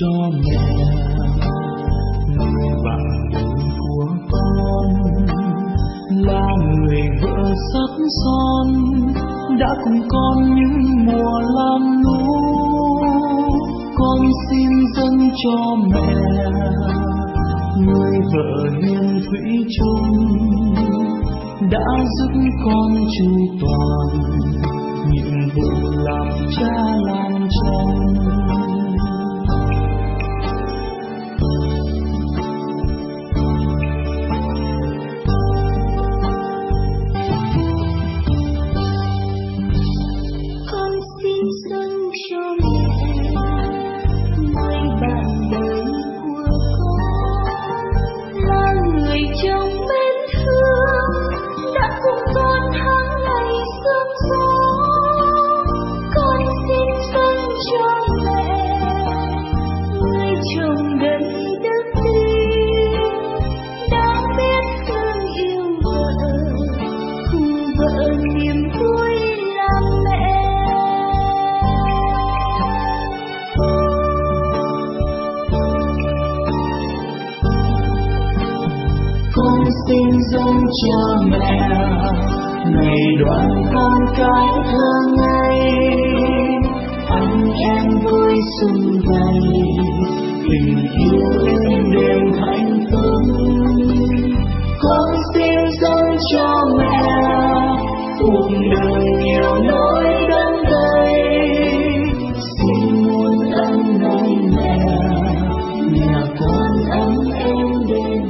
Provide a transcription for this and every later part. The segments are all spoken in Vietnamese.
cho mẹ, người bạn của con là người vợ sắt son, đã cùng con những mùa lam lúa. Con xin dâng cho mẹ, người vợ hiền thủy chung, đã giúp con chu toàn nhiệm vụ làm cha làm chồng. Con xin dâng cho mẹ, người bạn đời của con, là người chồng bên thương, đã cùng con tháng ngày sương gió. Con xin dâng cho mẹ, người chồng đầy đức tin, đã biết thương yêu vợ, cùng vợ niềm vui làm mẹ. Con xin dâng cho mẹ, ngày đoàn con cái thơ ngây, anh em vui sum vầy, tình yêu êm đềm hạnh phúc. Con xin dâng cho mẹ, cuộc đời nhiều nỗi đắng cay, xin muôn ân nơi mẹ, nhà con ấm êm đêm.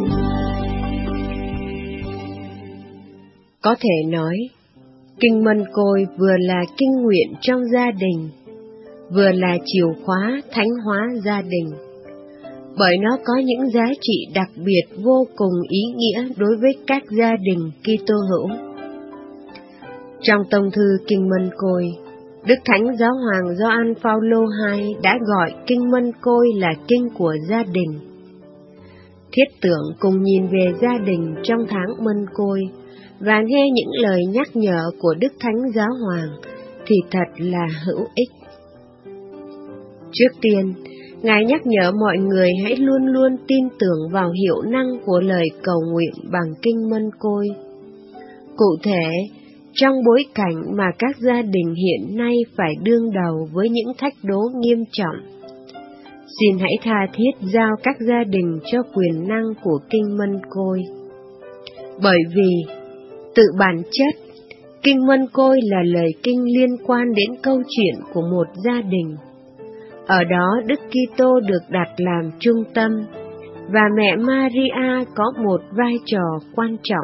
Có thể nói, kinh Mân Côi vừa là kinh nguyện trong gia đình, vừa là chìa khóa thánh hóa gia đình, bởi nó có những giá trị đặc biệt vô cùng ý nghĩa đối với các gia đình Kitô hữu. Trong tông thư kinh Mân Côi, Đức Thánh Giáo Hoàng Gioan Phaolô II đã gọi kinh Mân Côi là kinh của gia đình. Thiết tưởng cùng nhìn về gia đình trong tháng Mân Côi và nghe những lời nhắc nhở của Đức Thánh Giáo Hoàng thì thật là hữu ích. Trước tiên, Ngài nhắc nhở mọi người hãy luôn luôn tin tưởng vào hiệu năng của lời cầu nguyện bằng kinh Mân Côi. Cụ thể, trong bối cảnh mà các gia đình hiện nay phải đương đầu với những thách đố nghiêm trọng, xin hãy tha thiết giao các gia đình cho quyền năng của kinh Mân Côi. Bởi vì, tự bản chất, kinh Mân Côi là lời kinh liên quan đến câu chuyện của một gia đình. Ở đó Đức Kitô được đặt làm trung tâm, và mẹ Maria có một vai trò quan trọng.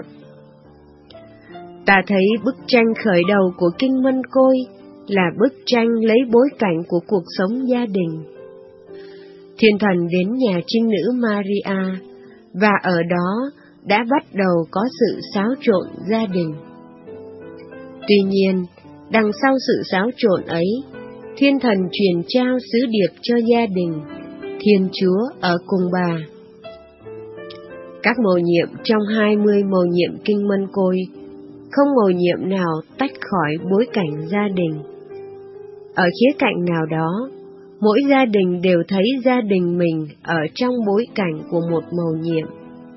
Ta thấy bức tranh khởi đầu của kinh Mân Côi là bức tranh lấy bối cảnh của cuộc sống gia đình. Thiên thần đến nhà trinh nữ Maria, và ở đó đã bắt đầu có sự xáo trộn gia đình. Tuy nhiên, đằng sau sự xáo trộn ấy, Thiên thần truyền trao sứ điệp cho gia đình, Thiên Chúa ở cùng bà. Các mầu nhiệm trong 20 mầu nhiệm kinh Mân Côi, không mầu nhiệm nào tách khỏi bối cảnh gia đình. Ở khía cạnh nào đó, mỗi gia đình đều thấy gia đình mình ở trong bối cảnh của một mầu nhiệm.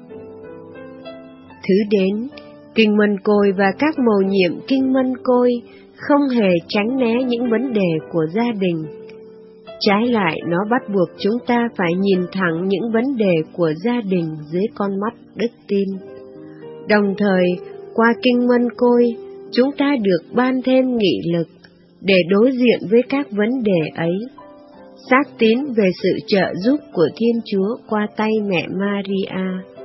Thứ đến, kinh Mân Côi và các mầu nhiệm kinh Mân Côi không hề tránh né những vấn đề của gia đình. Trái lại, nó bắt buộc chúng ta phải nhìn thẳng những vấn đề của gia đình dưới con mắt đức tin. Đồng thời, qua kinh Mân Côi, chúng ta được ban thêm nghị lực để đối diện với các vấn đề ấy, xác tín về sự trợ giúp của Thiên Chúa qua tay mẹ Maria.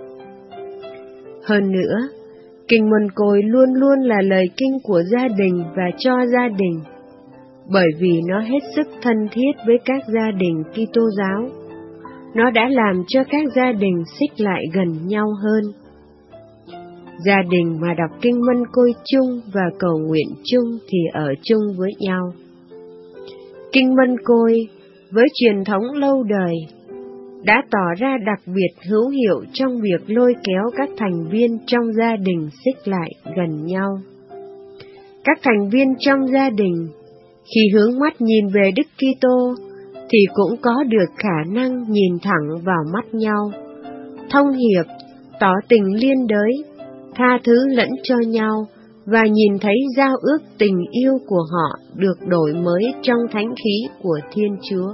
Hơn nữa, kinh Mân Côi luôn luôn là lời kinh của gia đình và cho gia đình, bởi vì nó hết sức thân thiết với các gia đình Kitô giáo. Nó đã làm cho các gia đình xích lại gần nhau hơn. Gia đình mà đọc kinh Mân Côi chung và cầu nguyện chung thì ở chung với nhau. Kinh Mân Côi với truyền thống lâu đời đã tỏ ra đặc biệt hữu hiệu trong việc lôi kéo các thành viên trong gia đình xích lại gần nhau. Các thành viên trong gia đình, khi hướng mắt nhìn về Đức Kitô, thì cũng có được khả năng nhìn thẳng vào mắt nhau, thông hiệp, tỏ tình liên đới, tha thứ lẫn cho nhau, và nhìn thấy giao ước tình yêu của họ được đổi mới trong thánh khí của Thiên Chúa.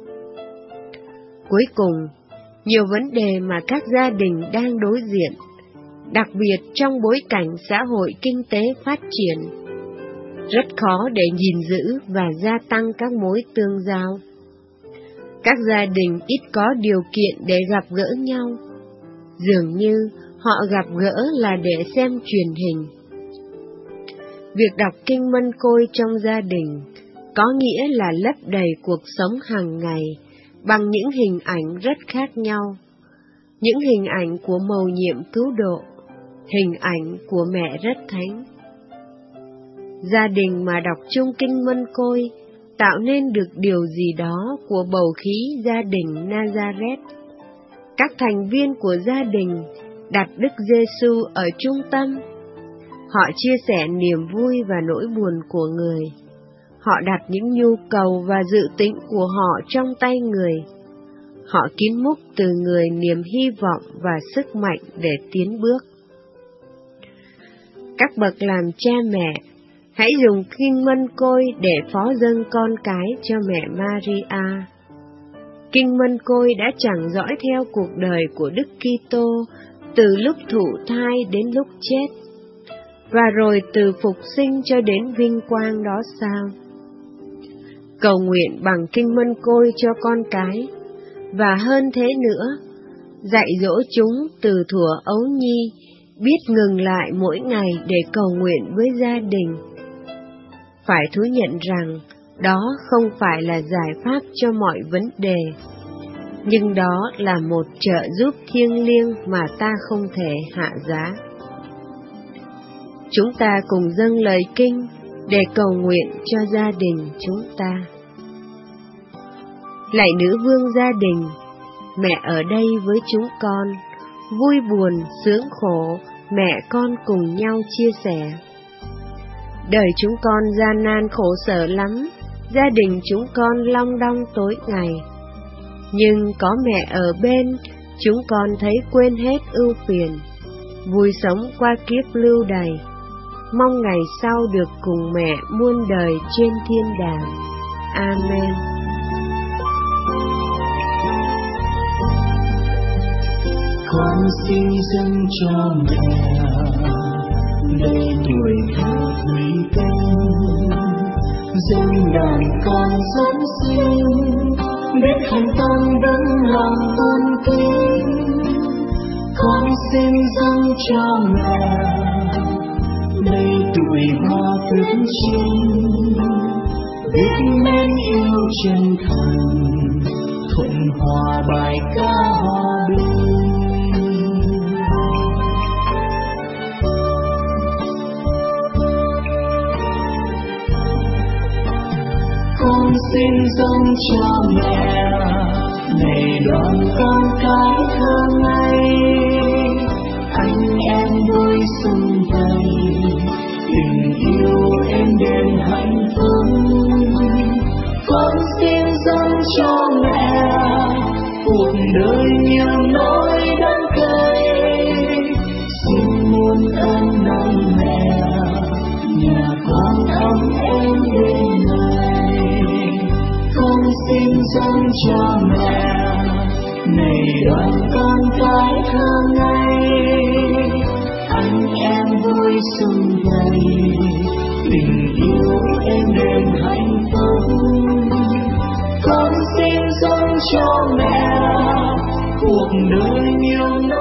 Cuối cùng, nhiều vấn đề mà các gia đình đang đối diện, đặc biệt trong bối cảnh xã hội kinh tế phát triển, rất khó để gìn giữ và gia tăng các mối tương giao. Các gia đình ít có điều kiện để gặp gỡ nhau, dường như họ gặp gỡ là để xem truyền hình. Việc đọc kinh Mân Côi trong gia đình có nghĩa là lấp đầy cuộc sống hàng ngày bằng những hình ảnh rất khác nhau, những hình ảnh của mầu nhiệm cứu độ, hình ảnh của mẹ rất thánh. Gia đình mà đọc chung kinh Mân Côi tạo nên được điều gì đó của bầu khí gia đình Nazareth. Các thành viên của gia đình đặt Đức Giêsu ở trung tâm. Họ chia sẻ niềm vui và nỗi buồn của người. Họ đặt những nhu cầu và dự tính của họ trong tay người. Họ kín múc từ người niềm hy vọng và sức mạnh để tiến bước. Các bậc làm cha mẹ, hãy dùng kinh Mân Côi để phó dâng con cái cho mẹ Maria. Kinh Mân Côi đã chẳng dõi theo cuộc đời của Đức Kitô từ lúc thụ thai đến lúc chết, và rồi từ phục sinh cho đến vinh quang đó sao? Cầu nguyện bằng kinh Mân Côi cho con cái, và hơn thế nữa, dạy dỗ chúng từ thuở ấu nhi, biết ngừng lại mỗi ngày để cầu nguyện với gia đình. Phải thú nhận rằng, đó không phải là giải pháp cho mọi vấn đề, nhưng đó là một trợ giúp thiêng liêng mà ta không thể hạ giá. Chúng ta cùng dâng lời kinh để cầu nguyện cho gia đình chúng ta. Lạy Nữ Vương gia đình, mẹ ở đây với chúng con, vui buồn, sướng khổ, mẹ con cùng nhau chia sẻ. Đời chúng con gian nan khổ sở lắm, gia đình chúng con long đong tối ngày. Nhưng có mẹ ở bên, chúng con thấy quên hết ưu phiền, vui sống qua kiếp lưu đày, mong ngày sau được cùng mẹ muôn đời trên thiên đàng. Amen. Con xin dâng cho mẹ đầy tuổi thơ thủy tinh, dâng đàn con dẫn sinh, biết thành tâm đấng lòng tôn kính. Con xin dâng cho mẹ đầy tuổi hoa phước trinh, biết mến yêu chân thành, thuận hòa bài ca hòa bình. Con xin dâng cho mẹ này đoàn con cái thơ ngây, anh em vui xuân vầy, tình yêu êm đềm hạnh phúc. Con xin dâng cho mẹ cuộc đời nhiều nỗi đắng cay, xin muôn ơn nâng mẹ nhà con ấm êm đêm ngày. Con xin dâng cho mẹ này đoàn con cái thơ ngây, anh em vui xuân vầy, tình yêu êm đềm hạnh phúc. Con xin dâng cho mẹ cuộc đời nhiều nỗi